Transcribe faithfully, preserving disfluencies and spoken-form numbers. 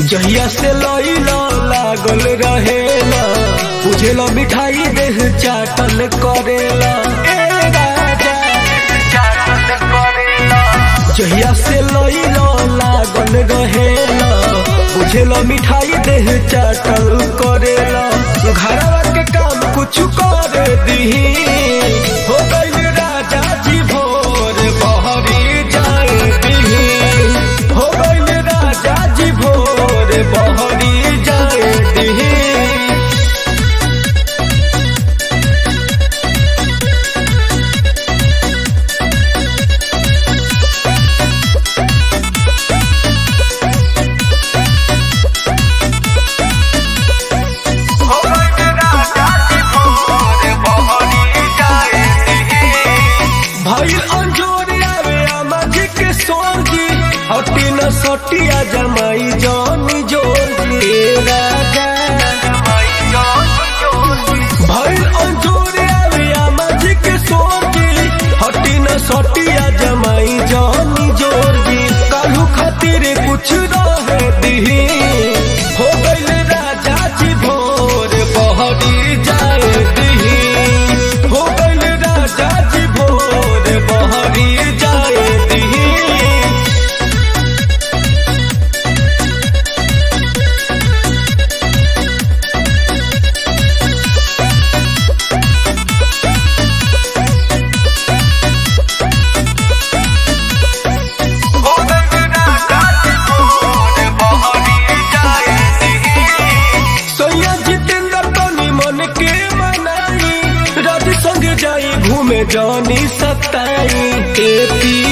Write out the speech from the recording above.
जहिया से लइला लागल रहेला बुझेला मिठाई देह चाटल करेला ए राजा चाटल करेला। जहिया से लइला लागल रहेला बुझेला मिठाई देह चाटल करेला। घरवा के काम कुछ कर दीही हो गइल राजा जी भोर बहरी जाए दीही हो गइल राजा जी भोर बहरी जाए दीही। भइल अंजोर आवे आमाजी के सोरजी हटी न सटिया जमाई जानी जोरजी राजा। भइल अंजोर आवे आमाजी के सोरजी हटी न सटिया जमाई जानी जोरजी। कालू खातिर कुछ रहे दीही हो गइल राजा जी भोर बहरी जाए दीही हो गइल राजा जी भोर बहरी जाए दीही। सोया जितेंद्र तनी मन के मनाई राज संग जाई घूमे जानी सताई ए पी